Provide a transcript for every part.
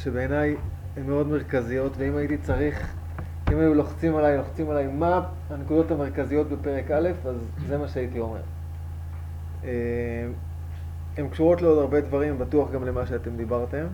שבעיניי הן מאוד מרכזיות, ואם הייתי צריך, אם היו לוחצים עליי מה הנקודות המרכזיות בפרק א', אז זה מה שהייתי אומר. הן קשורות לעוד הרבה דברים, בטוח גם למה שאתם דיברתם.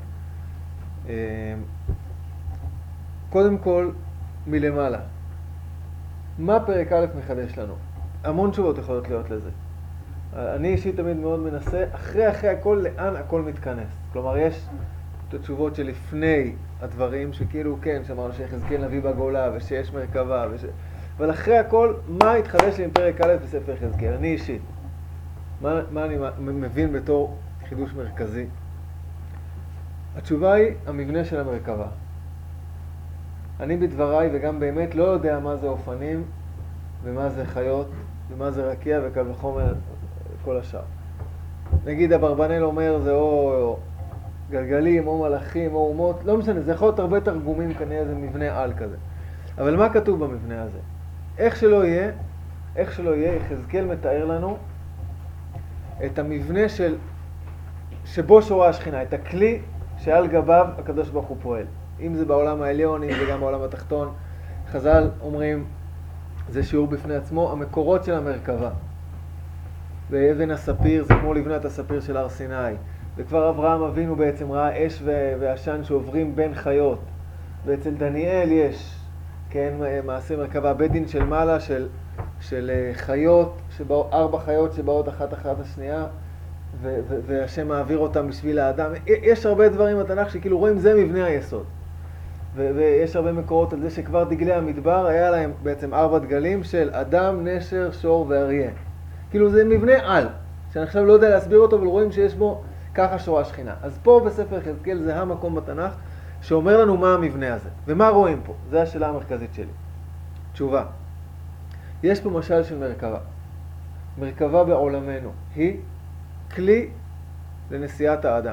קודם כל, מלמעלה. מה פרק א' מחדש לנו? המון תשובות יכולות להיות לזה. אני אישית תמיד מאוד מנסה, אחרי הכל, לאן הכל מתכנס. כלומר, יש את התשובות שלפני הדברים, שכאילו כן, שאמרנו שיחזקאל נביא בגולה, ושיש מרכבה, אבל אחרי הכל, מה התחדש לי עם פרק א' בספר יחזקאל? אני אישית. מה אני מבין בתור חידוש מרכזי? התשובה היא המבנה של המרכבה. אני בדבריי וגם באמת לא יודע מה זה אופנים, ומה זה חיות, ומה זה רקיע, וקל וחומר כל השאר. נגיד אברבנאל אומר זה או גלגלים, או מלאכים, או אומות, לא משנה, זה יכול להיות הרבה תרגומים, כנראה זה מבנה על כזה. אבל מה כתוב במבנה הזה? איך שלא יהיה, יחזקאל מתאר לנו את המבנה שבו שורה השכינה, את הכלי שעל גביו הקדוש ברוך הוא פועל. אם זה בעולם העליון, אם זה גם בעולם התחתון. חז"ל אומרים, זה שיעור בפני עצמו, המקורות של המרכבה. באבן הספיר, זה כמו לבנת הספיר של הר סיני. וכבר אברהם אבינו בעצם ראה אש ועשן שעוברים בין חיות. ואצל דניאל יש, כן, מעשה מרכבה, בית דין של מעלה, של חיות, 4 חיות שבאות אחת השנייה, והשם מעביר אותם בשביל האדם. יש הרבה דברים בתנ"ך שכאילו רואים זה מבנה היסוד. ויש הרבה מקורות על זה שכבר דגלי המדבר היה להם בעצם 4 דגלים של אדם, נשר, שור ואריה. כאילו זה מבנה על, שאני עכשיו לא יודע להסביר אותו, אבל רואים שיש בו ככה שורה שכינה. אז פה בספר יחזקאל זה המקום בתנ"ך שאומר לנו מה המבנה הזה. ומה רואים פה? זו השאלה המרכזית שלי. תשובה. יש פה משל של מרכבה. מרכבה בעולמנו היא כלי לנסיעת האדם.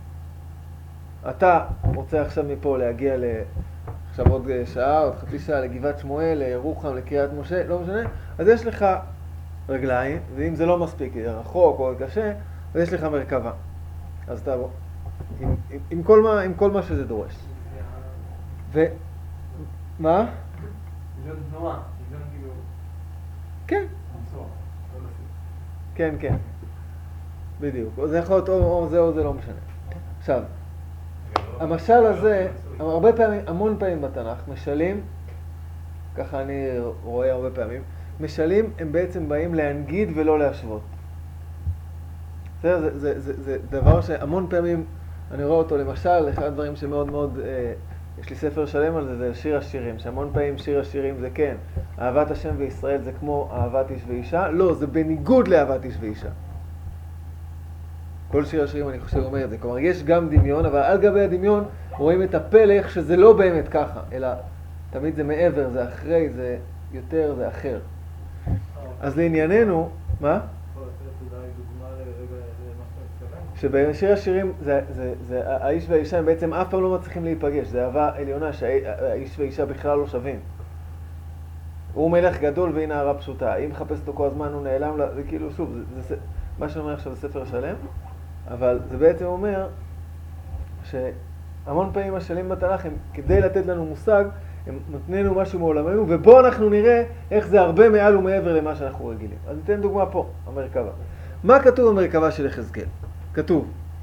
אתה רוצה עכשיו מפה להגיע עכשיו עוד שעה, עוד חצי שעה לגבעת שמואל, לירוחם, לקריית משה, לא משנה. אז יש לך רגליים, ואם זה לא מספיק, רחוק או קשה, אז יש לך מרכבה. אז אתה עם כל מה שזה דורש. מה? מיליון תנועה, מיליון כאילו... כן. לנסוע, לא לשים. כן. בדיוק. זה יכול להיות או זה לא משנה. עכשיו, המשל הזה, המון פעמים בתנ"ך, משלים, ככה אני רואה הרבה פעמים, משלים הם בעצם באים להנגיד ולא להשוות. זה דבר שהמון פעמים אני רואה אותו, למשל, אחד הדברים שמאוד מאוד, יש לי ספר שלם על זה, זה שיר השירים, שהמון פעמים שיר השירים זה כן, אהבת השם וישראל זה כמו אהבת איש ואישה, לא, זה בניגוד לאהבת איש ואישה. כל שיר השירים אני חושב אומר את זה, כלומר יש גם דמיון, אבל על גבי הדמיון רואים את הפלך שזה לא באמת ככה, אלא תמיד זה מעבר, זה אחרי, זה יותר, זה אחר. אז לענייננו, מה? שבשיר השירים, האיש והאישה הם בעצם אף פעם לא מצליחים להיפגש, זה אהבה עליונה שהאיש והאישה בכלל לא שווים. הוא מלך גדול והיא נערה פשוטה, אם מחפש אותו כל הזמן הוא נעלם, זה כאילו שוב, מה שאומר עכשיו זה ספר שלם, אבל זה בעצם אומר שהמון פעמים השלים בתנ"ך הם כדי לתת לנו מושג, הם נותנינו משהו מעולמנו, ובו אנחנו נראה איך זה הרבה מעל ומעבר למה שאנחנו רגילים. אז ניתן דוגמה פה, המרכבה. מה כתוב במרכבה של יחזקאל? כתוב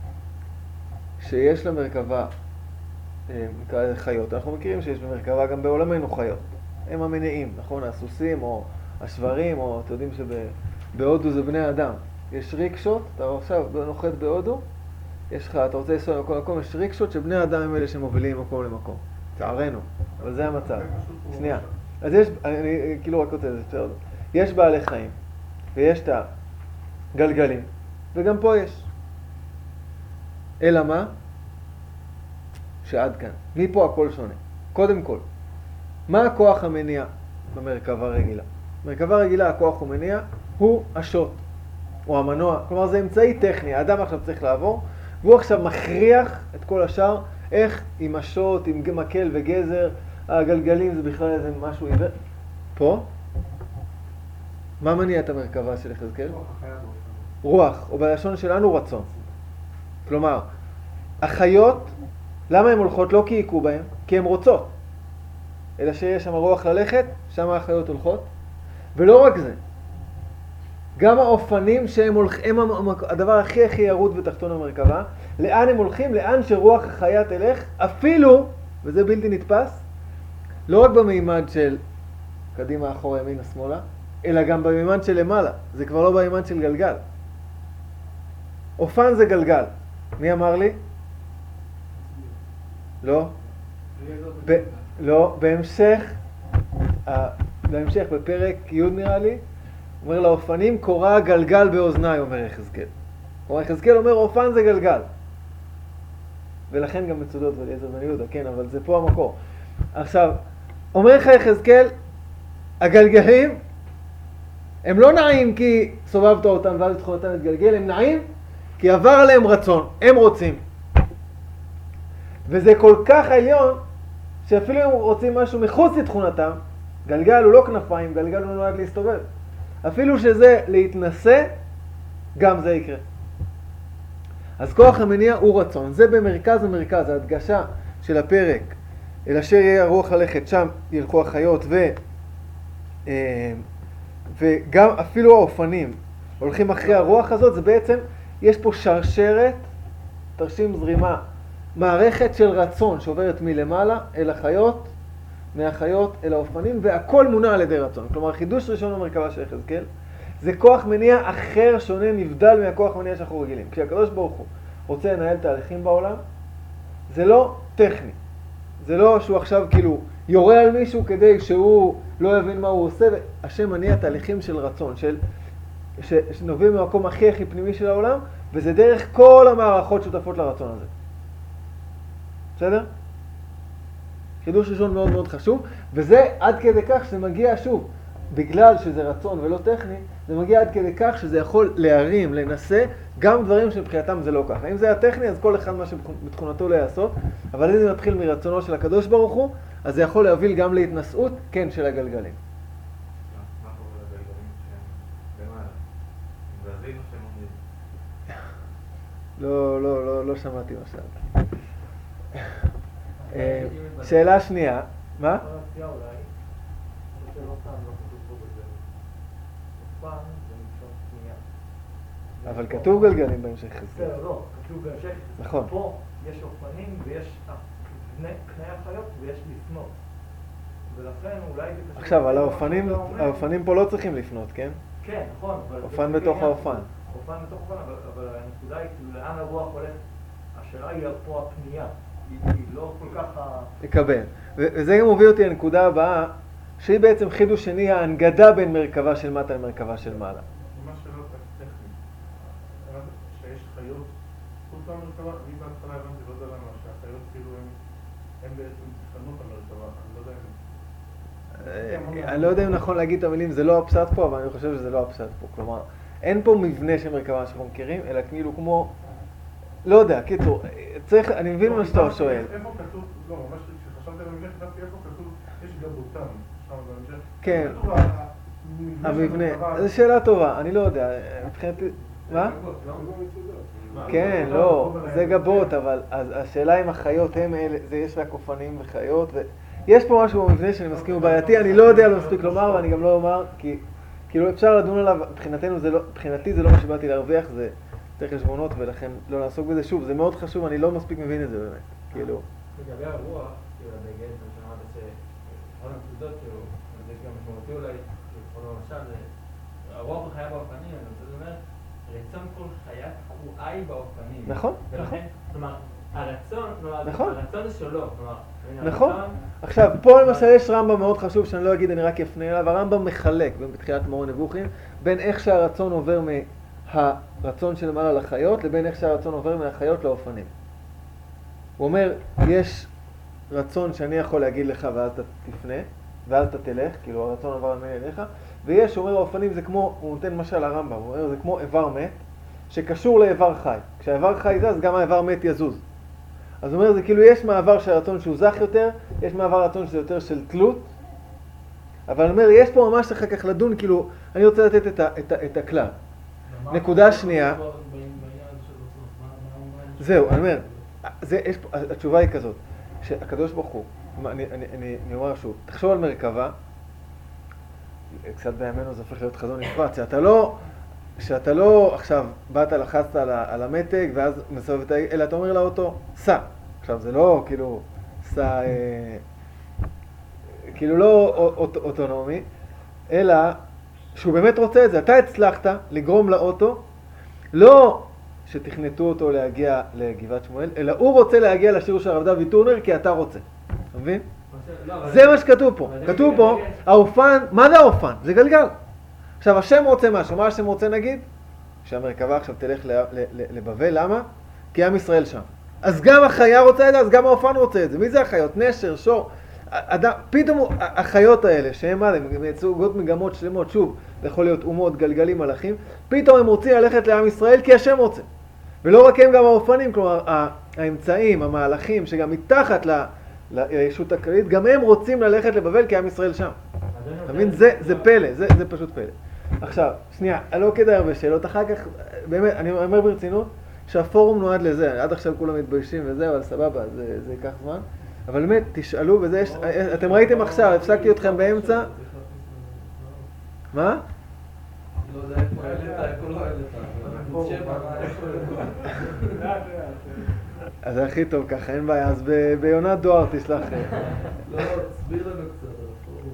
שיש למרכבה חיות. אנחנו מכירים שיש במרכבה גם בעולמנו חיות. הם המניעים, נכון? הסוסים או השברים, או אתם יודעים שבהודו זה בני אדם. יש ריקשות, אתה עכשיו נוחת בהודו, יש לך, אתה רוצה לנסוע למקום למקום, יש ריקשות שבני אדם הם אלה שמובילים מקום למקום. צערנו, אבל זה המצב. שנייה. אז יש, אני כאילו רק רוצה לזה, יש בעלי חיים, ויש את הגלגלים, וגם פה יש. אלא מה? שעד כאן. מפה הכל שונה. קודם כל, מה הכוח המניע במרכבה רגילה? במרכבה רגילה הכוח המניע הוא השוט, או המנוע. כלומר זה אמצעי טכני, האדם עכשיו צריך לעבור, והוא עכשיו מכריח את כל השאר, איך עם השוט, עם מקל וגזר, הגלגלים זה בכלל איזה משהו עיוור. פה? מה מניע את המרכבה של יחזקאל? רוח, או בלשון שלנו רצון. כלומר, החיות למה הן הולכות? לא כי יקו בהן, כי הן רוצות. אלא שיש שם רוח ללכת, שם החיות הולכות. ולא רק זה, גם האופנים שהם הולכים, הם הדבר הכי ירוד בתחתון המרכבה, לאן הם הולכים? לאן שרוח החיה תלך, אפילו, וזה בלתי נתפס, לא רק במימד של קדימה, אחורה, ימינה, שמאלה, אלא גם במימד של למעלה. זה כבר לא במימד של גלגל. אופן זה גלגל. מי אמר לי? לא. לא, בהמשך בפרק י' נראה לי, אומר לאופנים קורא גלגל באוזניי, אומר יחזקאל. כלומר יחזקאל אומר אופן זה גלגל. ולכן גם מצודות ואליעזר בן יהודה, כן, אבל זה פה המקור. עכשיו, אומר לך יחזקאל, הגלגלים הם לא נעים כי סובבת אותם ואז תחונתם להתגלגל, הם נעים כי עבר עליהם רצון, הם רוצים. וזה כל כך עליון שאפילו אם רוצים משהו מחוץ לתכונתם, גלגל הוא לא כנפיים, גלגל הוא נועד להסתובב. אפילו שזה להתנסה, גם זה יקרה. אז כוח המניע הוא רצון. זה במרכז המרכז, ההדגשה של הפרק, אל אשר יהיה הרוח ללכת, שם ילכו החיות, וגם אפילו האופנים הולכים אחרי הרוח הזאת, זה בעצם, יש פה שרשרת, תרשים זרימה, מערכת של רצון שעוברת מלמעלה אל החיות, מהחיות אל האופנים, והכל מונע על ידי רצון. כלומר, חידוש ראשון במרכבה של יחזקאל, זה כוח מניע אחר, שונה, נבדל מהכוח מניע שאנחנו רגילים. כשהקדוש ברוך הוא רוצה לנהל תהליכים בעולם, זה לא טכני. זה לא שהוא עכשיו כאילו יורה על מישהו כדי שהוא לא יבין מה הוא עושה, והשם מניע תהליכים של רצון, שנובעים מהמקום הכי פנימי של העולם, וזה דרך כל המערכות שותפות לרצון הזה. בסדר? חידוש ראשון מאוד מאוד חשוב, וזה עד כדי כך שזה מגיע שוב, בגלל שזה רצון ולא טכני, זה מגיע עד כדי כך שזה יכול להרים, לנסה, גם דברים שמבחינתם זה לא ככה. אם זה היה טכני, אז כל אחד מה שבתכונתו לא יעשות, אבל אם זה מתחיל מרצונו של הקדוש ברוך הוא, אז זה יכול להוביל גם להתנסות, כן, של הגלגלים. מה קורה לגלגלים שהם למעלה? זה אבינו שהם עומדים. לא שמעתי מה שאלת. שאלה שנייה, מה? אבל כתוב גלגלים בהמשך חזקאל. לא, כתוב בהמשך. נכון. פה יש אופנים ויש קנה החיות ויש לפנות. ולכן אולי... עכשיו, על האופנים פה לא צריכים לפנות, כן? כן, נכון. אופן בתוך האופן. אופן בתוך האופן, אבל הנקודה היא לאן הרוח הולך. השאלה היא פה הפנייה. היא לא כל כך... לקבל. וזה גם מוביל אותי לנקודה הבאה, שהיא בעצם חידוש שני, ההנגדה בין מרכבה של מטה למרכבה של מעלה. מה שלא טכני. שיש חיות, חוץ מהמרכבה, אני בהתחלה הבנתי, לא יודע למה, שהחיות כאילו הם בעצם תכנות המרכבה, אני לא יודע אם... אני לא יודע אם נכון להגיד את המילים, זה לא הפשט פה, אבל אני חושב שזה לא הפשט פה. כלומר, אין פה מבנה של מרכבה שאנחנו מכירים, אלא כאילו כמו... לא יודע, קיצור, צריך, אני מבין מה שאתה שואל. איפה כתוב, לא, ממש כשחשבתי על המבנה, חשבתי איפה כתוב, יש גבותם, שם בהמשך. כן, המבנה, זו שאלה טובה, אני לא יודע, מבחינתי, מה? כן, לא, זה גבות, אבל השאלה אם החיות הם אלה, זה יש רק אופנים וחיות, ויש פה משהו במבנה שאני מסכים הוא בעייתי, אני לא יודע לא מספיק לומר, ואני גם לא אומר, כי כאילו אפשר לדון עליו, מבחינתי זה לא מה שבאתי להרוויח, זה יותר חשבונות, ולכן לא נעסוק בזה. שוב, זה מאוד חשוב, אני לא מספיק מבין את זה באמת, כאילו. לגבי הרוח, כאילו, הדגל, שאמרת שכל הנקודות, כאילו, זה גם משמעותי אולי, כאילו, למשל, הרוח החיה באופנים, זאת אומרת, רצון כל חיה קרואה היא באופנים. נכון, נכון. כלומר, הרצון, נכון. הרצון זה שלו, כלומר, נכון. עכשיו, פה למשל יש רמב"ם מאוד חשוב, שאני לא אגיד, אני רק אפנה אליו, הרמב"ם מחלק, בתחילת מאור נבוכים, בין איך שהרצון עובר הרצון של מעלה לחיות, לבין איך שהרצון עובר מהחיות לאופנים. הוא אומר, יש רצון שאני יכול להגיד לך ואז אתה תפנה, ואז אתה תלך, כאילו הרצון עבר ממני אליך, ויש, הוא אומר, האופנים זה כמו, הוא נותן משל לרמב"ם, הוא אומר, זה כמו איבר מת, שקשור לאיבר חי. כשהאיבר חי זז, גם האיבר מת יזוז. אז הוא אומר, זה כאילו יש מעבר של רצון שהוא זך יותר, יש מעבר רצון שזה יותר של תלות, אבל הוא אומר, יש פה ממש אחר כך לדון, כאילו, אני רוצה לתת את הכלל. נקודה שנייה, זהו, אני אומר, התשובה היא כזאת, שהקדוש ברוך הוא, אני אומר שוב, תחשוב על מרכבה, קצת בימינו זה הופך להיות חזון נפרד, שאתה לא עכשיו באת לחצת על המתג ואז מסובב את אלא אתה אומר לאוטו, סע. עכשיו זה לא כאילו, סע, כאילו לא אוטונומי, אלא שהוא באמת רוצה את זה. אתה הצלחת לגרום לאוטו, לא שתכנתו אותו להגיע לגבעת שמואל, אלא הוא רוצה להגיע לשיר של הרב דוד טורנר כי אתה רוצה. אתה מבין? זה מה שכתוב פה. כתוב פה, האופן, מה זה האופן? זה גלגל. עכשיו, השם רוצה משהו. מה השם רוצה נגיד? שהמרכבה עכשיו תלך לבבל. למה? כי עם ישראל שם. אז גם החיה רוצה את זה, אז גם האופן רוצה את זה. מי זה החיות? נשר, שור. פתאום החיות האלה, שהם מה, הם מייצגות מגמות שלמות, שוב, זה יכול להיות אומות, גלגלים, מלאכים, פתאום הם רוצים ללכת לעם ישראל כי השם רוצה. ולא רק הם, גם האופנים, כלומר, האמצעים, המהלכים, שגם מתחת לישות הכללית, גם הם רוצים ללכת לבבל כי עם ישראל שם. אתה מבין? זה פלא, זה פשוט פלא. עכשיו, שנייה, לא כדאי הרבה שאלות, אחר כך, באמת, אני אומר ברצינות, שהפורום נועד לזה, עד עכשיו כולם מתביישים וזה, אבל סבבה, זה ייקח זמן. אבל באמת, תשאלו, וזה יש, אתם ראיתם עכשיו, הפסקתי אתכם באמצע. מה? לא יודע איפה איפה לא אז זה הכי טוב ככה, אין בעיה, אז ביונת דואר תשלח. לא, תסביר לנו קצת על הפורום,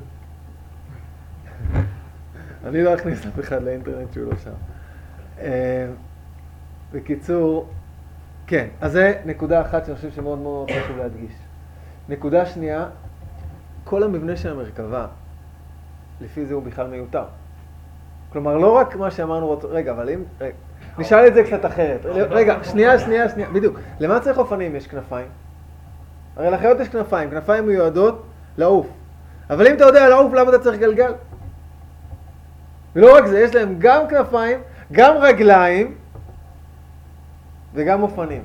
אני לא אכניס אף אחד לאינטרנט שהוא לא שם. בקיצור, כן, אז זה נקודה אחת שאני חושב שמאוד מאוד חשוב להדגיש. נקודה שנייה, כל המבנה של המרכבה, לפי זה הוא בכלל מיותר. כלומר, לא רק מה שאמרנו, רגע, אבל אם, נשאל את זה קצת אחרת. רגע, שנייה, בדיוק. למה צריך אופנים יש כנפיים? הרי לחיות יש כנפיים, כנפיים מיועדות לעוף. אבל אם אתה יודע לעוף, למה אתה צריך גלגל? ולא רק זה, יש להם גם כנפיים, גם רגליים, וגם אופנים.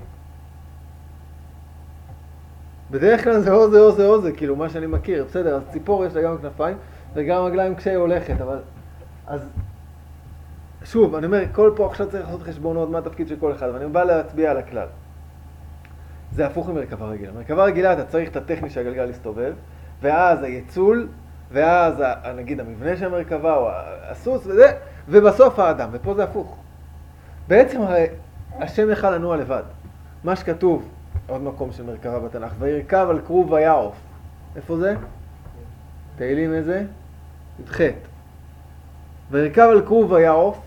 בדרך כלל זה או זה, כאילו מה שאני מכיר, בסדר, אז ציפור יש לה גם כנפיים וגם רגליים כשהיא הולכת, אבל אז שוב, אני אומר, כל פה עכשיו צריך לעשות חשבונות מה התפקיד של כל אחד, ואני בא להצביע על הכלל. זה הפוך ממרכבה רגילה. מרכבה רגילה אתה צריך את הטכני שהגלגל יסתובב, ואז היצול, ואז נגיד המבנה של המרכבה או הסוס וזה, ובסוף האדם, ופה זה הפוך. בעצם הרי השם יכל לנוע לבד. מה שכתוב, עוד מקום של מרכבה בתנ"ך, וירכב על כרוב ויעוף. איפה זה? תהילים איזה? י"ח. וירכב על כרוב ויעוף.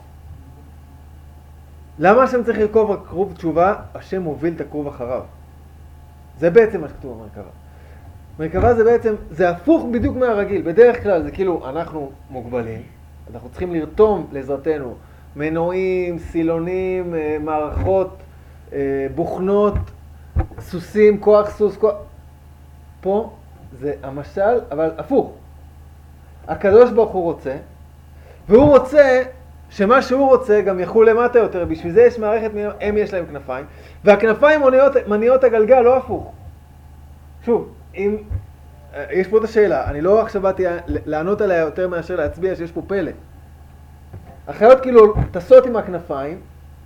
למה השם צריך לרכוב על כרוב תשובה? השם מוביל את הכרוב אחריו. זה בעצם מה שכתוב במרכבה. מרכבה זה בעצם, זה הפוך בדיוק מהרגיל. בדרך כלל זה כאילו אנחנו מוגבלים, אנחנו צריכים לרתום לעזרתנו מנועים, סילונים, מערכות, בוכנות, סוסים, כוח סוס, כוח... פה זה המשל, אבל הפוך. הקדוש ברוך הוא רוצה, והוא רוצה שמה שהוא רוצה גם יחול למטה יותר. בשביל זה יש מערכת, הם יש להם כנפיים, והכנפיים מניעות הגלגל, לא הפוך. שוב, אם... יש פה את השאלה, אני לא עכשיו באתי לענות עליה יותר מאשר להצביע שיש פה פלא. החיות כאילו טסות עם הכנפיים,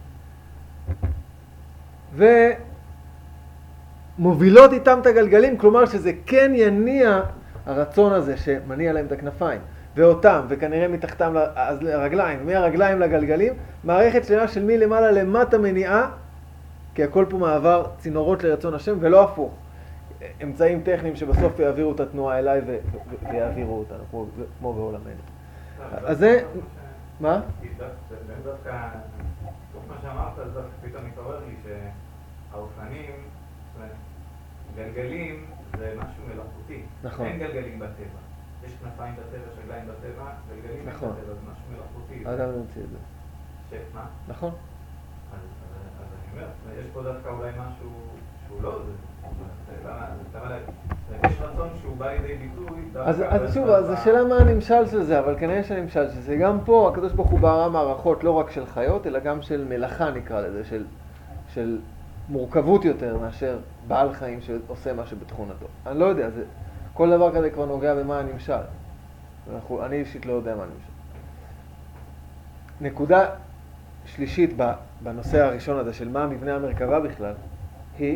ומובילות איתם את הגלגלים, כלומר שזה כן יניע הרצון הזה שמניע להם את הכנפיים, ואותם, וכנראה מתחתם לרגליים, מהרגליים לגלגלים, מערכת שלמה של מלמעלה למטה מניעה, כי הכל פה מעבר צינורות לרצון השם, ולא הפוך. אמצעים טכניים שבסוף יעבירו את התנועה אליי ויעבירו אותנו, כמו בעולמנו. אז זה... מה? דווקא, תוך מה שאמרת, אז דווקא פתאום מתעורר לי שהאופנים, זאת אומרת, גלגלים זה משהו מלאכותי. נכון. אין גלגלים בטבע. יש כנפיים בטבע, שגליים בטבע, גלגלים נכון. בטבע, זה משהו מלאכותי. אדם נמציא את זה. מה? נכון. אז אני אומר, יש פה דווקא אולי משהו שהוא לא זה. יש רצון שהוא בא לידי ביטוי. אז שוב, אז השאלה מה הנמשל של זה, אבל כנראה שהנמשל של זה, גם פה הקדוש ברוך הוא ברא מערכות לא רק של חיות, אלא גם של מלאכה נקרא לזה, של מורכבות יותר מאשר בעל חיים שעושה משהו בתכונתו. אני לא יודע, כל דבר כזה כבר נוגע במה הנמשל. אני אישית לא יודע מה הנמשל. נקודה שלישית בנושא הראשון הזה של מה מבנה המרכבה בכלל, היא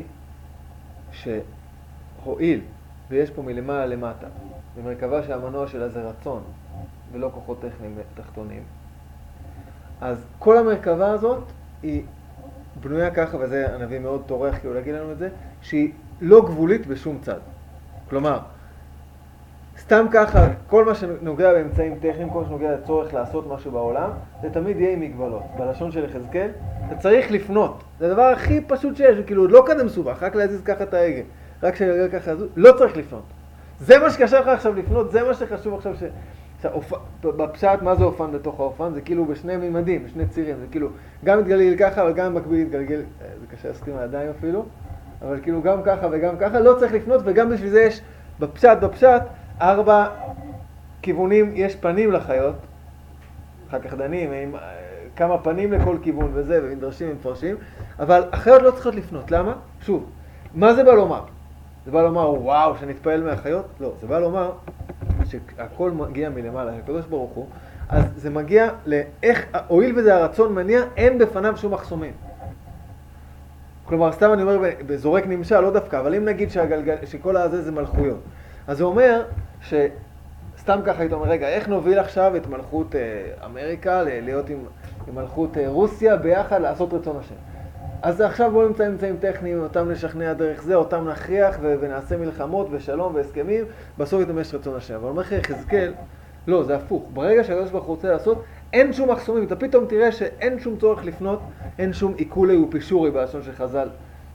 שהועיל ויש פה מלמעלה למטה, במרכבה שהמנוע שלה זה רצון ולא כוחות טכניים תחתונים, אז כל המרכבה הזאת היא בנויה ככה, וזה הנביא מאוד טורח כאילו להגיד לנו את זה, שהיא לא גבולית בשום צד. כלומר, סתם ככה, כל מה שנוגע באמצעים טכניים, כל מה שנוגע לצורך לעשות משהו בעולם, זה תמיד יהיה עם מגבלות. בלשון של יחזקאל, אתה צריך לפנות. זה הדבר הכי פשוט שיש, כאילו לא כזה מסובך, רק להזיז ככה את ההגה. רק שהגה ככה, לא צריך לפנות. זה מה שקשה לך עכשיו לפנות, זה מה שחשוב עכשיו בפשט, מה זה אופן בתוך האופן? זה כאילו בשני מימדים, בשני צירים. זה כאילו גם מתגלגל ככה, אבל גם במקביל מתגלגל, זה קשה להסכים הידיים אפילו, אבל כאילו גם ככה וגם ככה, לא צריך לפנות, וגם בשביל זה יש בפשט, 4 כיוונים, יש פנים לחיות, אחר כך דנים, עם כמה פנים לכל כיוון וזה, ומדרשים ומפרשים, אבל החיות לא צריכות לפנות. למה? שוב, מה זה בא לומר? זה בא לומר, וואו, שנתפעל מהחיות? לא, זה בא לומר שהכל מגיע מלמעלה, הקדוש ברוך הוא, אז זה מגיע לאיך, הואיל וזה הרצון מניע, אין בפניו שום מחסומים. כלומר, סתם אני אומר, בזורק נמשל, לא דווקא, אבל אם נגיד שכל הזה זה מלכויות, אז זה אומר שסתם ככה היית אומר, רגע, איך נוביל עכשיו את מלכות אמריקה להיות עם מלכות רוסיה ביחד לעשות רצון השם? אז עכשיו בואו נמצא אמצעים טכניים, אותם נשכנע דרך זה, אותם נכריח ונעשה מלחמות ושלום והסכמים, בסוף יתממש רצון השם. אבל אומר לך יחזקאל, לא, זה הפוך. ברגע שהקדוש ברוך הוא רוצה לעשות, אין שום מחסומים. אתה פתאום תראה שאין שום צורך לפנות, אין שום עיקולי ופישורי בלשון של חז"ל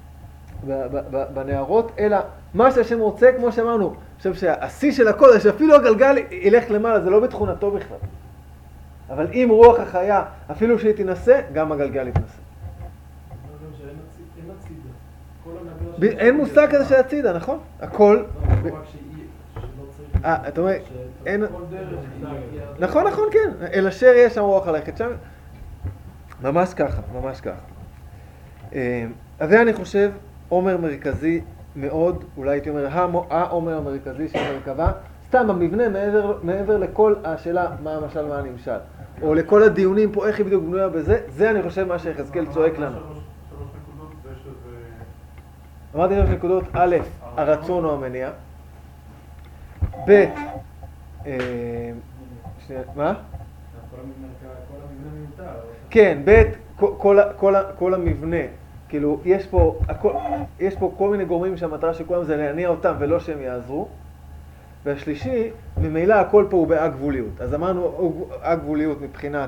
בנערות, אלא מה שהשם רוצה, כמו שאמרנו, אני חושב שהשיא של הכל, שאפילו הגלגל ילך למעלה, זה לא בתכונתו בכלל. אבל אם רוח החיה, אפילו שהיא תנסה, גם הגלגל יתנסה. אין מושג כזה של הצידה, נכון? הכל... אתה אומר, אין... נכון, כן. אל אשר יש שם רוח הלכת שם. ממש ככה. אז זה אני חושב עומר מרכזי מאוד, אולי הייתי אומר, העומר המרכזי של מרכבה, סתם המבנה מעבר לכל השאלה מה המשל מה הנמשל, או לכל הדיונים פה איך היא בדיוק בנויה בזה, זה אני חושב מה שיחזקאל צועק לנו. אמרתי 3 נקודות, א', הרצון או המניע, ב', מה? כל המבנה מיותר. כן, ב', כל המבנה, כאילו יש פה כל מיני גורמים שהמטרה של כולם זה להניע אותם ולא שהם יעזרו, והשלישי, ממילא הכל פה הוא באגבוליות. אז אמרנו אגבוליות מבחינת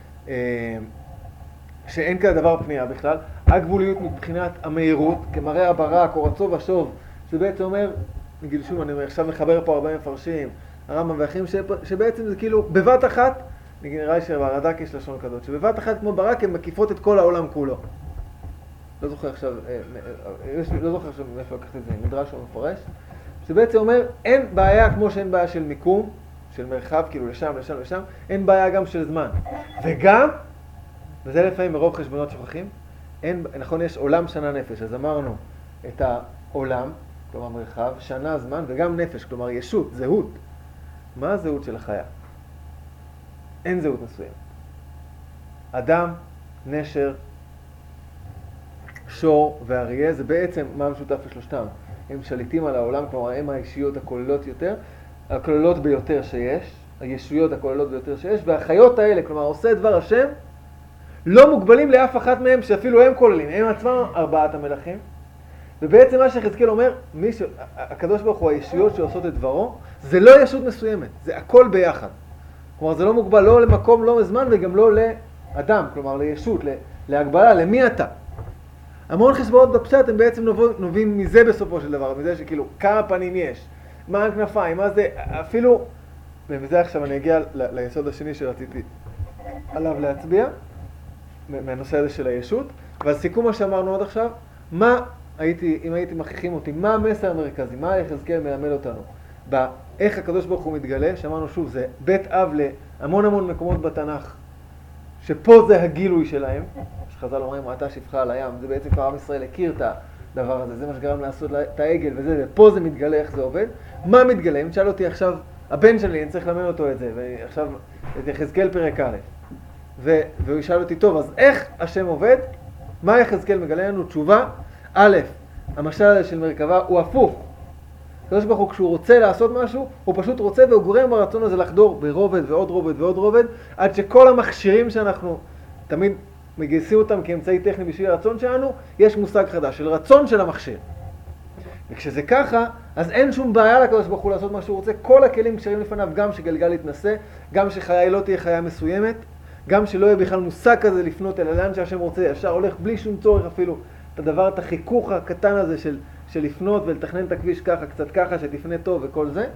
שאין כזה דבר פנייה בכלל, הגבוליות מבחינת המהירות, כמראה הברק או רצו ושוב, שבעצם אומר, נגיד שוב, אני עכשיו מחבר פה הרבה מפרשים, הרמב"ם ואחרים, שבעצם זה כאילו בבת אחת, נראה לי שברד"ק יש לשון כזאת, שבבת אחת כמו ברק הן מקיפות את כל העולם כולו. לא זוכר עכשיו מאיפה לקחת את זה, מדרש או מפורש, שבעצם אומר, אין בעיה כמו שאין בעיה של מיקום, של מרחב, כאילו לשם, אין בעיה גם של זמן. וגם, וזה לפעמים מרוב חשבונות שוכחים, נכון, יש עולם, שנה, נפש. אז אמרנו את העולם, כלומר מרחב, שנה, זמן, וגם נפש, כלומר ישות, זהות. מה הזהות של החיה? אין זהות מסוים. אדם, נשר, שור ואריה, זה בעצם מה משותף לשלושתם. הם שליטים על העולם, כלומר הם האישיות הכוללות ביותר שיש, הישויות הכוללות ביותר שיש, והחיות האלה, כלומר עושה דבר השם, לא מוגבלים לאף אחת מהם, שאפילו הם כוללים, הם עצמם 4 המלכים. ובעצם מה שיחזקאל אומר, הקדוש ברוך הוא הישויות שעושות את דברו, זה לא ישות מסוימת, זה הכל ביחד. כלומר זה לא מוגבל לא למקום, לא לזמן, וגם לא לאדם, כלומר לישות, להגבלה, למי אתה. המון חשבונות בפשט הם בעצם נובעים מזה בסופו של דבר, מזה שכאילו כמה פנים יש, מה הכנפיים, מה זה, אפילו, ומזה עכשיו אני אגיע ליסוד השני שרציתי עליו להצביע, מהנושא הזה של הישות, והסיכום מה שאמרנו עד עכשיו, אם הייתי מכריחים אותי, מה המסר המרכזי, מה יחזקאל מלמד אותנו, באיך הקדוש ברוך הוא מתגלה, שאמרנו שוב, זה בית אב להמון מקומות בתנ"ך, שפה זה הגילוי שלהם, שחז"ל אומרים, ראתה שפחה על הים, זה בעצם כבר עם ישראל הכיר את הדבר הזה, זה מה שגרם לעשות את העגל וזה, ופה זה מתגלה איך זה עובד. מה מתגלה? אם תשאל אותי עכשיו, הבן שלי, אני צריך ללמד אותו את זה, ועכשיו את יחזקאל פרק א', והוא ישאל אותי, טוב, אז איך השם עובד? מה יחזקאל מגלה לנו? תשובה, א', המשל הזה של מרכבה הוא הפוך. הקדוש ברוך הוא כשהוא רוצה לעשות משהו, הוא פשוט רוצה והוא גורם ברצון הזה לחדור ברובד ועוד רובד ועוד רובד, עד שכל המכשירים שאנחנו תמיד מגייסים אותם כאמצעי טכני בשביל הרצון שלנו, יש מושג חדש של רצון של המכשיר. וכשזה ככה, אז אין שום בעיה לקדוש ברוך הוא לעשות מה שהוא רוצה. כל הכלים קשרים לפניו, גם שגלגל יתנסה, גם שחיי לא תהיה חיה מסוימת, גם שלא יהיה בכלל מושג כזה לפנות אל לאן שהשם רוצה, ישר הולך בלי שום צורך אפילו. את הדבר, את החיכוך הקטן הזה של לפנות ולתכנן את הכביש ככה, קצת ככה, שתפנה טוב וכל זה.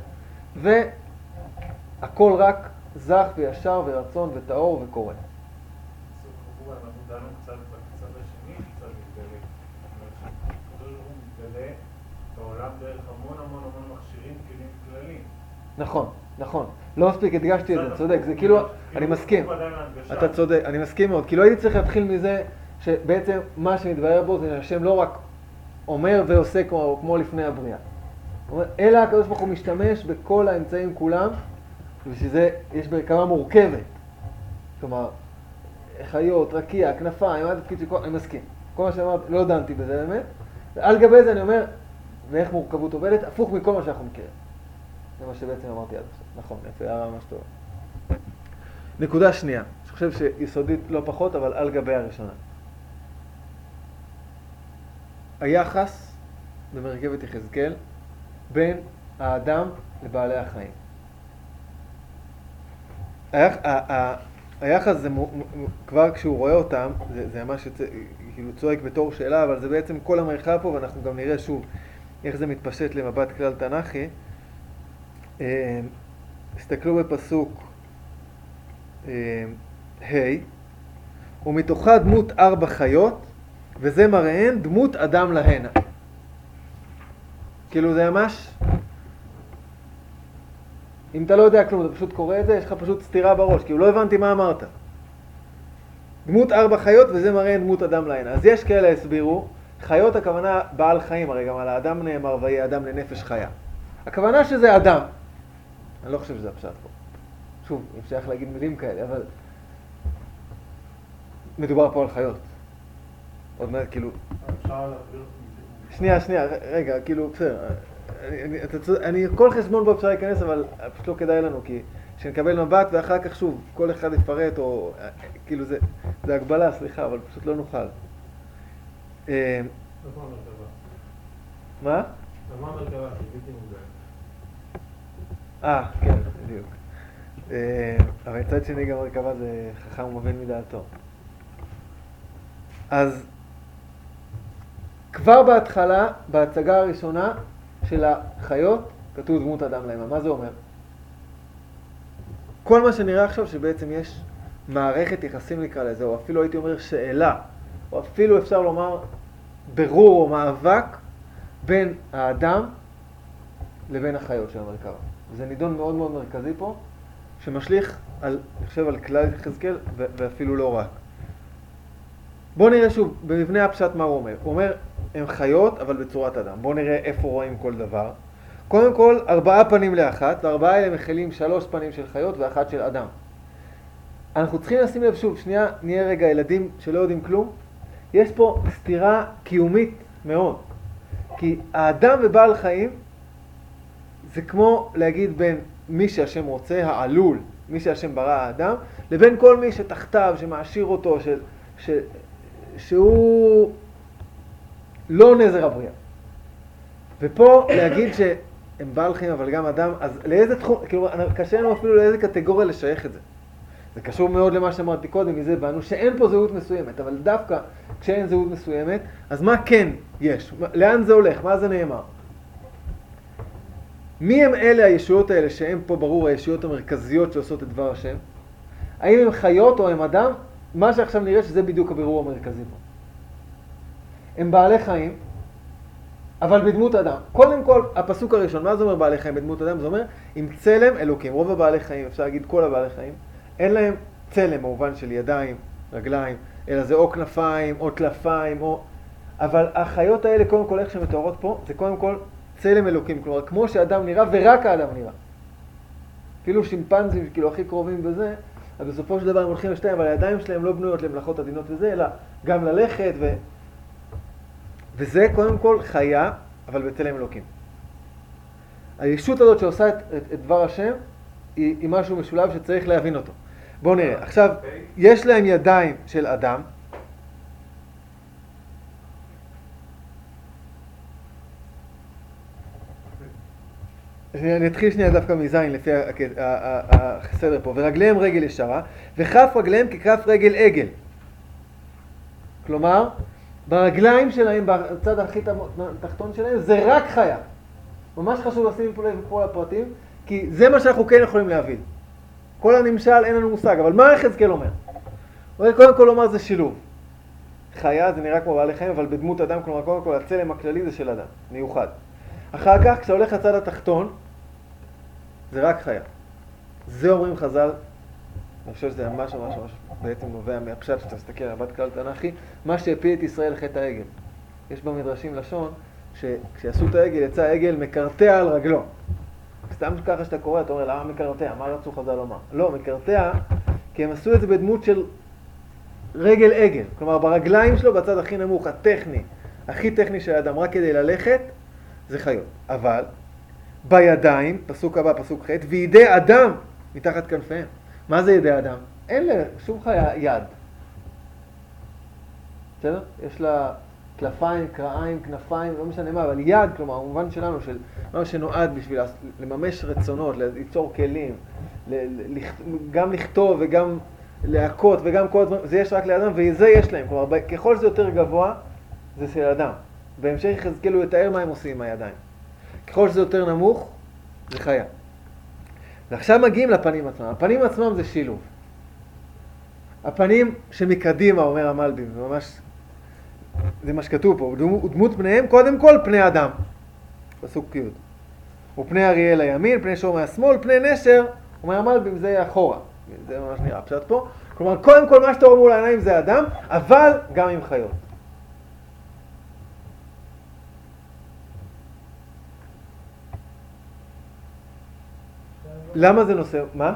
והכל רק זך וישר ורצון וטהור וקורא. אנחנו דנו קצת בקצת השני, קצת מתגלה. הקדוש ברוך הוא מתגלה בעולם דרך המון המון המון מכשירים, כלים כלליים. נכון, נכון. לא מספיק הדגשתי את זה, צודק. זה כאילו, אני מסכים. אתה צודק, אני מסכים מאוד. כאילו הייתי צריך להתחיל מזה שבעצם מה שמתבהר בו זה שהשם לא רק אומר ועושה כמו לפני הבריאה. אלא הקדוש ברוך הוא משתמש בכל האמצעים כולם, ושזה יש מרכבה מורכבת. כלומר, חיות, רקיע, כנפיים, מה התפקיד שכל... אני מסכים. כל מה שאמרת, לא דנתי בזה באמת. על גבי זה אני אומר, ואיך מורכבות עובדת, הפוך מכל מה שאנחנו מכירים. זה מה שבעצם אמרתי עד עכשיו. נכון, יפה, היה ממש טוב. נקודה שנייה, אני חושב שיסודית לא פחות, אבל על גבי הראשונה. היחס במרכבת יחזקאל בין האדם לבעלי החיים. היחס זה כבר כשהוא רואה אותם, זה ממש כאילו צועק בתור שאלה, אבל זה בעצם כל המרחב פה, ואנחנו גם נראה שוב איך זה מתפשט למבט כלל תנ"כי. הסתכלו בפסוק ומתוכה דמות 4 חיות, וזה מראיהן דמות אדם להנה. כאילו זה ממש, אם אתה לא יודע כלום, אתה פשוט קורא את זה, יש לך פשוט סתירה בראש, כאילו לא הבנתי מה אמרת. דמות 4 חיות, וזה מראיהן דמות אדם להנה. אז יש כאלה הסבירו, חיות הכוונה בעל חיים, הרי גם על האדם נאמר ויהי אדם לנפש חיה. הכוונה שזה אדם. אני לא חושב שזה הפשט פה. שוב, אם שייך להגיד מילים כאלה, אבל מדובר פה על חיות. עוד מעט, כאילו... שנייה, רגע, כאילו, בסדר. אני כל חשבון בו אפשר להיכנס, אבל פשוט לא כדאי לנו, כי שנקבל מבט ואחר כך שוב, כל אחד יפרט, או כאילו זה הגבלה, סליחה, אבל פשוט לא נוכל. מה המרכבה? מה? מה המרכבה? בלתי מוגבל. כן, בדיוק. אבל מצד שני גם מרכבה זה חכם ומבין מדעתו. אז כבר בהתחלה, בהצגה הראשונה של החיות, כתוב דמות אדם להמה. מה זה אומר? כל מה שנראה עכשיו שבעצם יש מערכת יחסים נקרא לזה, או אפילו הייתי אומר שאלה, או אפילו אפשר לומר ברור או מאבק בין האדם לבין החיות של המרכבה. זה נידון מאוד מאוד מרכזי פה, שמשליך על, אני חושב, על כלל יחזקאל, ואפילו לא רק. בואו נראה שוב, במבנה הפשט מה הוא אומר. הוא אומר, הם חיות, אבל בצורת אדם. בואו נראה איפה רואים כל דבר. קודם כל, 4 פנים לאחת, ו4 האלה מכילים 3 פנים של חיות ואחת של אדם. אנחנו צריכים לשים לב שוב, שנייה, נהיה רגע ילדים שלא יודעים כלום. יש פה סתירה קיומית מאוד. כי האדם ובעל חיים, זה כמו להגיד בין מי שהשם רוצה, העלול, מי שהשם ברא האדם, לבין כל מי שתחתיו, שמעשיר אותו, שהוא לא נזר הבריאה. ופה להגיד שהם בעל חיים אבל גם אדם, אז לאיזה תחום, כאילו קשה לנו אפילו לאיזה קטגוריה לשייך את זה. זה קשור מאוד למה שאמרתי קודם, מזה באנו שאין פה זהות מסוימת, אבל דווקא כשאין זהות מסוימת, אז מה כן יש? לאן זה הולך? מה זה נאמר? מי הם אלה הישויות האלה שהם פה ברור הישויות המרכזיות שעושות את דבר השם? האם הם חיות או הם אדם? מה שעכשיו נראה שזה בדיוק הבירור המרכזי פה. הם בעלי חיים, אבל בדמות אדם. קודם כל, הפסוק הראשון, מה זה אומר בעלי חיים בדמות אדם? זה אומר, עם צלם אלוקים. רוב הבעלי חיים, אפשר להגיד כל הבעלי חיים, אין להם צלם במובן של ידיים, רגליים, אלא זה או כנפיים, או טלפיים, או... אבל החיות האלה, קודם כל, איך שמתוארות פה, זה קודם כל צלם אלוקים. כלומר, כמו שאדם נראה, ורק האדם נראה. אפילו שימפנזים, כאילו הכי קרובים בזה, אז בסופו של דבר הם הולכים לשתיים, אבל הידיים שלהם לא בנויות למלאכות עדינות וזה, אלא גם ללכת וזה קודם כל חיה, אבל בצלם אלוקים. הישות הזאת שעושה את דבר השם, היא משהו משולב שצריך להבין אותו. בואו נראה. עכשיו, יש להם ידיים של אדם. אני אתחיל שנייה דווקא מזין לפי הסדר פה. ורגליהם רגל ישרה, וכף רגליהם ככף רגל עגל. כלומר, ברגליים שלהם, בצד הכי תחתון שלהם, זה רק חיה. ממש חשוב לשים פה לפרטים, כי זה מה שאנחנו כן יכולים להבין. כל הנמשל אין לנו מושג, אבל מה יחזקאל אומר? הוא קודם כל אומר זה שילוב. חיה זה נראה כמו בעלי חיים, אבל בדמות אדם, כלומר קודם כל הצלם הכללי זה של אדם, מיוחד. אחר כך, כשהולך לצד התחתון, זה רק חיה. זה אומרים חז"ל, אני חושב שזה ממש בעצם נובע מהפשט שאתה מסתכל על בת כלל תנ"כי, מה שהפיל את ישראל חטא העגל. יש במדרשים לשון, שכשעשו את העגל, יצא העגל מקרטע על רגלו. סתם ככה שאתה קורא, אתה אומר, למה מקרטע? מה רצו חז"ל לומר? לא, מקרטע, כי הם עשו את זה בדמות של רגל עגל. כלומר, ברגליים שלו, בצד הכי נמוך, הטכני, הכי טכני של האדם, רק כדי ללכת, זה חיות. אבל, בידיים, פסוק הבא, פסוק ח', וידי אדם מתחת כנפיהם. מה זה ידי אדם? אין לה שום חיה יד. בסדר? יש לה כלפיים, קרעיים, כנפיים, לא משנה מה, אבל יד, כלומר, במובן שלנו, של מה שנועד בשביל לממש רצונות, ליצור כלים, גם לכתוב וגם להכות וגם כל הדברים, זה יש רק לאדם, וזה יש להם. כלומר, ככל שזה יותר גבוה, זה של אדם. בהמשך יחזקאל הוא יתאר מה הם עושים עם הידיים. ככל שזה יותר נמוך, זה חיה. ועכשיו מגיעים לפנים עצמם. הפנים עצמם זה שילוב. הפנים שמקדימה, אומר המלבים, זה ממש, זה מה שכתוב פה, דמות פניהם, קודם כל פני אדם, פסוק י'. ופני אריה לימין, פני שור מהשמאל, פני נשר, אומר המלבים, זה אחורה. זה ממש נראה פשט פה. כלומר, קודם כל מה שאתה רואה מול העיניים זה אדם, אבל גם עם חיות. למה זה נושא? מה?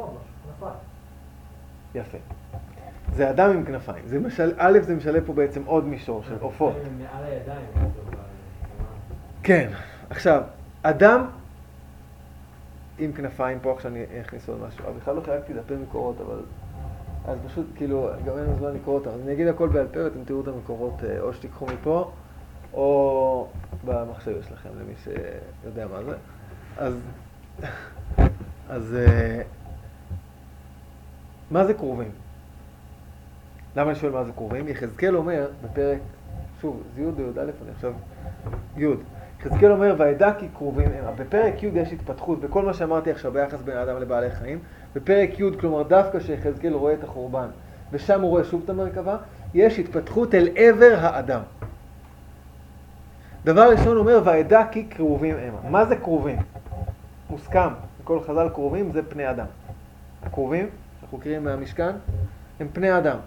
יפה. זה אדם עם כנפיים. זה משל, א' זה משלב פה בעצם עוד מישור של עופות. מעל הידיים. כן. עכשיו, אדם עם כנפיים, פה עכשיו אני אכניס עוד משהו. בכלל לא חייבתי דפי מקורות, אבל אז פשוט כאילו, גם אין לנו זמן לקרוא אותם. אז אני אגיד הכל בעל פה, ואתם תראו את המקורות, או שתיקחו מפה, או במחשב שלכם, למי שיודע מה זה. אז מה זה קרובים? למה אני שואל מה זה קרובים? יחזקאל אומר בפרק, שוב, זה י' או י' א', אני עכשיו י'. יחזקאל אומר, וידע כי קרובים המה. בפרק י' יש התפתחות, בכל מה שאמרתי עכשיו ביחס בין האדם לבעלי חיים. בפרק י', כלומר דווקא שיחזקאל רואה את החורבן, ושם הוא רואה שוב את המרכבה, יש התפתחות אל עבר האדם. דבר ראשון אומר, וידע כי קרובים המה. מה זה קרובים? מוסכם. כל חז"ל קרובים זה פני אדם. הקרובים, שאנחנו מכירים מהמשכן, הם פני אדם.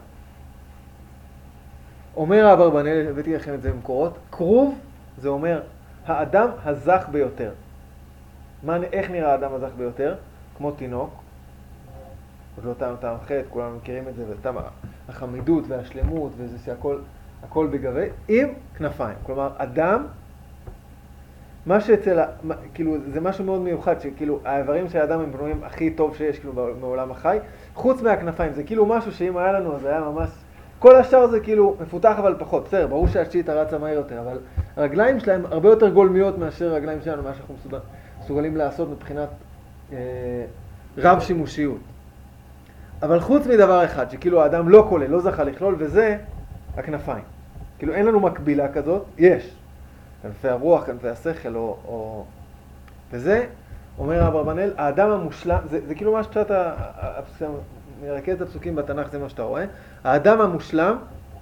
אומר אברבנאל, הבאתי לכם את זה במקורות, קרוב זה אומר האדם הזך ביותר. איך נראה האדם הזך ביותר? כמו תינוק. עוד לא טעם חטא, כולנו מכירים את זה, וטעם החמידות והשלמות, וזה שהכל בגבי, עם כנפיים. כלומר, אדם, מה שאצל, כאילו, זה משהו מאוד מיוחד, שכאילו, האיברים של האדם הם בנויים הכי טוב שיש, כאילו, מעולם החי, חוץ מהכנפיים. זה כאילו משהו שאם היה לנו, אז היה ממש, כל השאר זה כאילו מפותח אבל פחות. בסדר, ברור שהשיטה רצה מהר יותר, אבל הרגליים שלהם הרבה יותר גולמיות מאשר הרגליים שלנו, מה שאנחנו מסוגלים לעשות מבחינת רב שימושיות. אבל חוץ מדבר אחד, שכאילו האדם לא כולל, לא זכה לכלול, וזה הכנפיים. כאילו אין לנו מקבילה כזאת, יש. כנפי הרוח, כנפי השכל, וזה, אומר אברבנאל, האדם המושלם, זה כאילו מה שפשט, מרכז את הפסוקים בתנ"ך, זה מה שאתה רואה. האדם המושלם,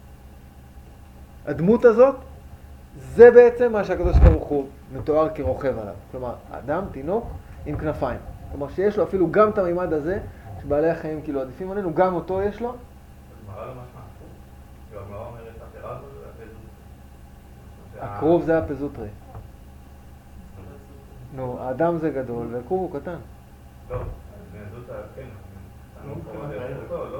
הדמות הזאת, זה בעצם מה שהקדוש ברוך הוא מתואר כרוכב עליו. כלומר, אדם, תינוק, עם כנפיים. כלומר, שיש לו אפילו גם את המימד הזה, שבעלי החיים כאילו עדיפים עלינו, גם אותו יש לו. הגמרא לא משמע. הגמרא אומרת, התירה הזו זה הפזוטרי. הקרוב זה הפזוטרי. נו, האדם זה גדול, והקרוב הוא קטן. לא, זו כן.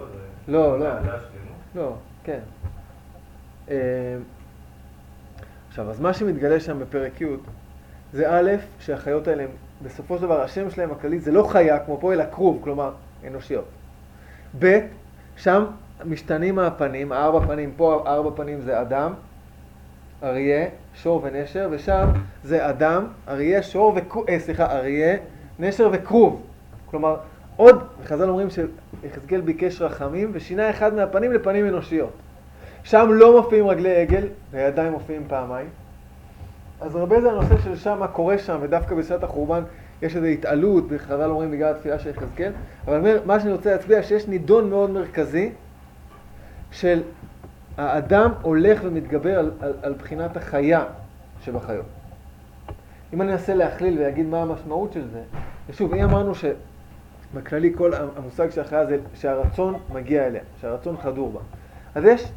לא, כן. עכשיו, אז מה שמתגלה שם בפרק י' זה א', שהחיות האלה, בסופו של דבר, השם שלהם הכללי זה לא חיה כמו פה, אלא כרוב, כלומר, אנושיות. ב', שם משתנים הפנים, 4 פנים, פה 4 פנים זה אדם, אריה, שור ונשר, ושם זה אדם, אריה, אריה, נשר וכרוב. כלומר, עוד, חז"ל אומרים שיחזקאל ביקש רחמים ושינה אחד מהפנים לפנים אנושיות. שם לא מופיעים רגלי עגל, וידיים מופיעים פעמיים. אז הרבה זה הנושא של שם, מה קורה שם, ודווקא בשעת החורבן יש איזו התעלות, וחז"ל אומרים בגלל התפילה של יחזקאל. אבל מה שאני רוצה להצביע, שיש נידון מאוד מרכזי של האדם הולך ומתגבר על בחינת החיה שבחיות. אם אני אנסה להכליל ולהגיד מה המשמעות של זה, ושוב, אם אמרנו שבכללי כל המושג של החיה זה שהרצון מגיע אליה, שהרצון חדור בה. אז יש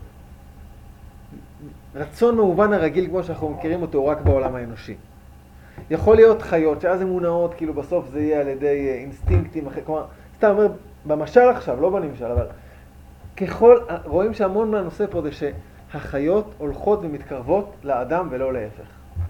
רצון במובן הרגיל כמו שאנחנו מכירים אותו רק בעולם האנושי. יכול להיות חיות שאז הן מונעות, כאילו בסוף זה יהיה על ידי אינסטינקטים, כלומר, סתם אומר, במשל עכשיו, לא בנמשל, אבל רואים שהמון מהנושא פה זה שהחיות הולכות ומתקרבות לאדם ולא להפך.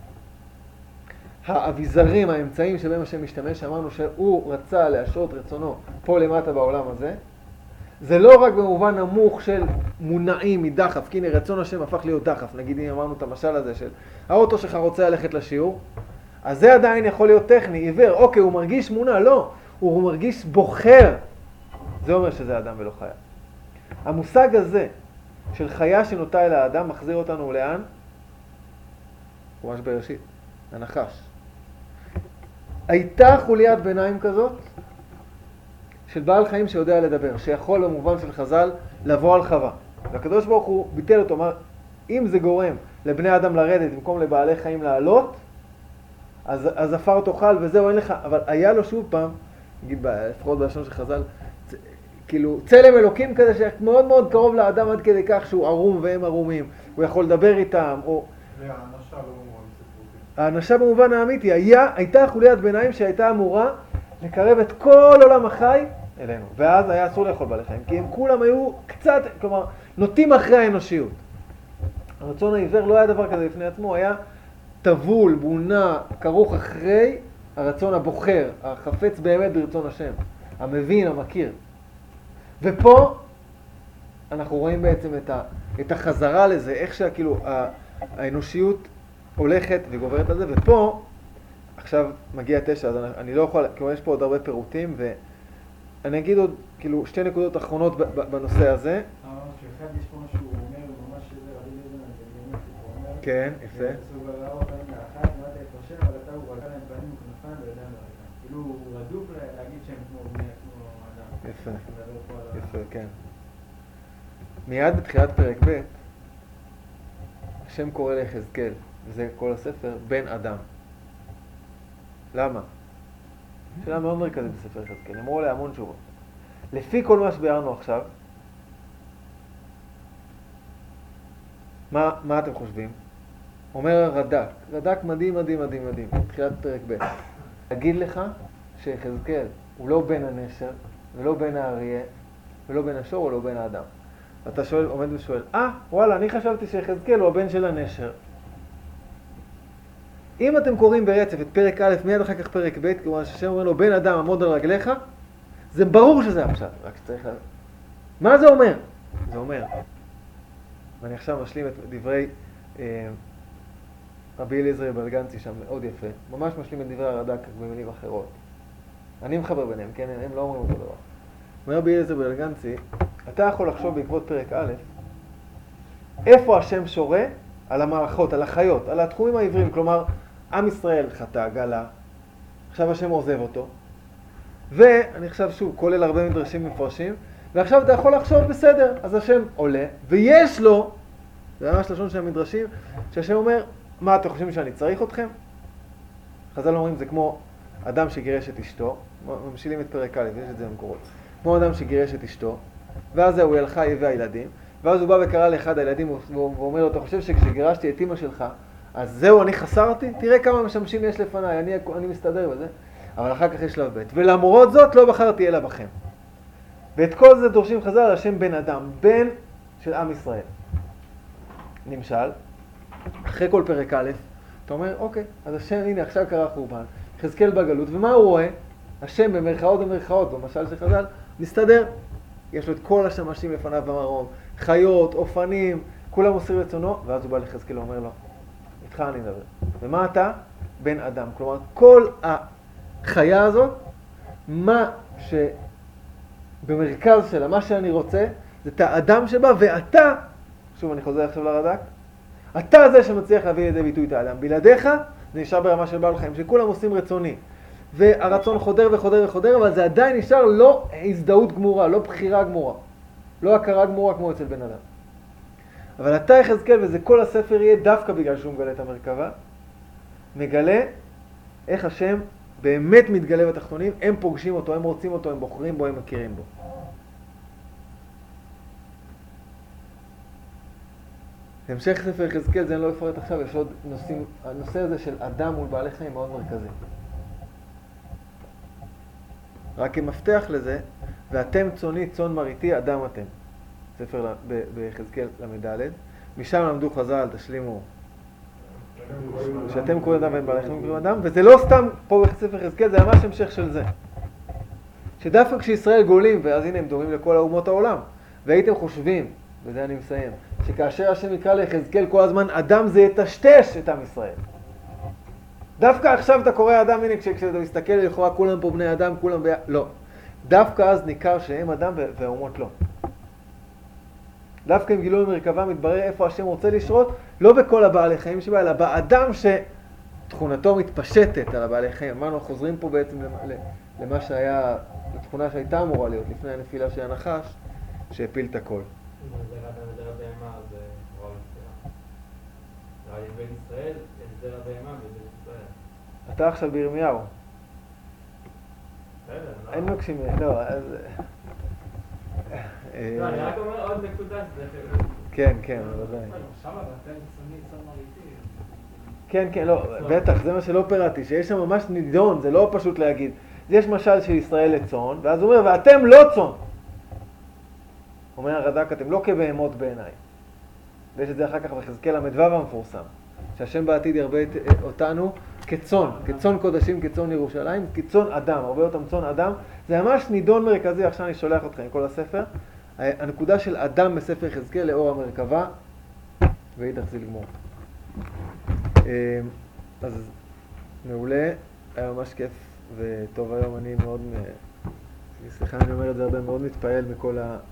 האביזרים, האמצעים שבהם השם משתמש, אמרנו שהוא רצה להשרות רצונו פה למטה בעולם הזה, זה לא רק במובן נמוך של מונעים מדחף, כי הנה רצון השם הפך להיות דחף, נגיד אם אמרנו את המשל הזה של האוטו שלך רוצה ללכת לשיעור, אז זה עדיין יכול להיות טכני, עיוור, אוקיי, הוא מרגיש מונע, לא, הוא מרגיש בוחר, זה אומר שזה אדם ולא חיה. המושג הזה של חיה שנוטה אל האדם מחזיר אותנו לאן? הוא ממש בראשית, הנחש. הייתה חוליית ביניים כזאת של בעל חיים שיודע לדבר, שיכול במובן של חז"ל לבוא על חווה. והקדוש ברוך הוא ביטל אותו, אמר, אם זה גורם לבני אדם לרדת במקום לבעלי חיים לעלות, אז אפר תאכל וזהו, אין לך, אבל היה לו שוב פעם, נגיד לפחות בלשון של חז"ל, כאילו צלם אלוקים כזה שמאוד מאוד קרוב לאדם עד כדי כך שהוא ערום והם ערומים, הוא יכול לדבר איתם, או... והאנשה לא במובן סיפורים. האנשה במובן האמיתי, הייתה חוליית ביניים שהייתה אמורה לקרב את כל עולם החי אלינו, ואז היה אסור לאכול בעלי חיים, כי הם כולם היו קצת, כלומר, נוטים אחרי האנושיות. הרצון העיוור לא היה דבר כזה לפני עצמו, היה טבול, בונה, כרוך אחרי הרצון הבוחר, החפץ באמת ברצון השם, המבין, המכיר. ופה אנחנו רואים בעצם את החזרה לזה, איך שכאילו האנושיות הולכת וגוברת על זה, ופה עכשיו מגיע 9, אז אני לא יכול, כאילו יש פה עוד הרבה פירוטים, ואני אגיד עוד כאילו 2 נקודות אחרונות בנושא הזה. שאחד יש פה משהו, הוא אומר, ממש שזה רבי אליעזר בן גרמי, כן, יפה. סוג הרעות פעמים לאחת, נראה את השם, אבל אתה הוא רקע להם פנים וכנפיים וידיים לרגע. כאילו הוא רדוף להגיד שהם כמו בני, כמו אדם. יפה, יפה, יפה, כן. מיד בתחילת פרק ב' השם קורא ליחזקאל, וזה כל הספר, בן אדם. למה? שאלה מאוד מרכזית בספר יחזקאל, אמרו עליה המון תשובות. לפי כל מה שביארנו עכשיו, מה אתם חושבים? אומר רד"ק מדהים, בתחילת פרק ב'. אגיד לך שיחזקאל הוא לא בן הנשר, ולא בן האריה, ולא בן השור, ולא בן האדם. אתה שואל, עומד ושואל, וואלה, אני חשבתי שיחזקאל הוא הבן של הנשר. אם אתם קוראים ברצף את פרק א', מיד אחר כך פרק ב', כלומר שהשם אומר לו, בן אדם עמוד על רגליך, זה ברור שזה הפשט, רק שצריך להבין. מה זה אומר? זה אומר, ואני עכשיו משלים את דברי רבי אליעזר בלגנצי שם, מאוד יפה, ממש משלים את דברי הרד"ק במילים אחרות. אני מחבר ביניהם, כן? הם לא אומרים אותו דבר. אומר רבי אליעזר בלגנצי, אתה יכול לחשוב בעקבות פרק א', איפה השם שורה על המערכות, על החיות, על התחומים העבריים, כלומר, עם ישראל חטא, גלה, עכשיו השם עוזב אותו, ואני חושב שוב, כולל הרבה מדרשים מפרשים, ועכשיו אתה יכול לחשוב בסדר, אז השם עולה, ויש לו, זה ממש לשון של המדרשים, שהשם אומר, מה אתם חושבים שאני צריך אתכם? חז"ל אומרים, זה כמו אדם שגירש את אשתו, ממשילים את פרק א', יש את זה במקורות, כמו אדם שגירש את אשתו, ואז הוא ילכה יביא הילדים, ואז הוא בא וקרא לאחד הילדים, ואומר לו, אתה חושב שכשגירשתי את אמא שלך, אז זהו, אני חסרתי? תראה כמה משמשים יש לפניי, אני מסתדר בזה. אבל אחר כך יש שלב ב', ולמרות זאת לא בחרתי אלא בכם. ואת כל זה דורשים חז"ל על השם בן אדם, בן של עם ישראל. נמשל, אחרי כל פרק א', אתה אומר, אוקיי, אז השם, הנה, עכשיו קרה חורבן, יחזקאל בגלות, ומה הוא רואה? השם במרכאות, במשל של חז"ל, מסתדר. יש לו את כל השמשים לפניו במרום, חיות, אופנים, כולם עושים רצונו, ואז הוא בא ליחזקאל ואומר לו, איתך אני מדבר. ומה אתה? בן אדם. כלומר, כל החיה הזאת, מה שבמרכז שלה, מה שאני רוצה, זה את האדם שבה, ואתה, שוב אני חוזר עכשיו לרד"ק, אתה זה שמצליח להביא לידי ביטוי את האדם. בלעדיך זה נשאר ברמה של בעל חיים, שכולם עושים רצוני. והרצון חודר וחודר וחודר, אבל זה עדיין נשאר לא הזדהות גמורה, לא בחירה גמורה, לא הכרה גמורה כמו אצל בן אדם. אבל אתה יחזקאל, וזה כל הספר יהיה דווקא בגלל שהוא מגלה את המרכבה, מגלה איך השם באמת מתגלה בתחתונים, הם פוגשים אותו, הם רוצים אותו, הם בוחרים בו, הם מכירים בו. המשך ספר יחזקאל, זה אני לא אפרט עכשיו, יש עוד נושאים, הנושא הזה של אדם מול בעלי חיים מאוד מרכזי. רק כמפתח לזה, ואתם צוני צאן מרעיתי, אדם אתם. ספר ביחזקאל ל"ד. משם למדו חז"ל, תשלימו. שאתם קוראים אדם ואין בעלי חיים קוראים אדם, וזה לא סתם פה בספר יחזקאל, זה ממש המשך של זה. שדווקא כשישראל גולים, ואז הנה הם דומים לכל האומות העולם, והייתם חושבים, וזה אני מסיים, שכאשר השם יקרא ליחזקאל כל הזמן, אדם זה יטשטש את עם ישראל. דווקא עכשיו אתה קורא אדם, הנה כשאתה מסתכל לכאורה כולם פה בני אדם, כולם לא. דווקא אז ניכר שהם אדם והאומות לא. דווקא עם גילוי מרכבה מתברר איפה השם רוצה לשרות, לא בכל הבעלי חיים שבה, אלא באדם שתכונתו מתפשטת על הבעלי חיים. אמרנו, חוזרים פה בעצם למה שהיה, לתכונה שהייתה אמורה להיות לפני הנפילה של הנחש, שהפיל את הכל. זה זרע בהמה, זה רוב הסתירה. זה בן ישראל, יש זרע בהמה ובן ישראל. אתה עכשיו בירמיהו. בסדר, אין מקשים, לא, אז... לא, אני רק אומר עוד נקודה שזה... כן, כן, בוודאי. שם ואתם צוני צאן מרעיתי. כן, כן, לא, בטח, זה מה שלא פירטתי, שיש שם ממש נידון, זה לא פשוט להגיד. יש משל של ישראל לצאן, ואז הוא אומר, ואתם לא צאן. אומר הרד"ק, אתם לא כבהמות בעיניי. ויש את זה אחר כך ביחזקאל ל"ו המפורסם, שהשם בעתיד ירבה אותנו כצאן, כצאן קודשים, כצאן ירושלים, כצאן אדם, הרבה אותם צאן אדם. זה ממש נידון מרכזי, עכשיו אני שולח אתכם עם כל הספר. הנקודה של אדם בספר יחזקאל לאור המרכבה, והיא תחזיל גמור. אז מעולה, היה ממש כיף וטוב היום, אני מאוד, סליחה אני אומר את זה הרבה, מאוד מתפעל מכל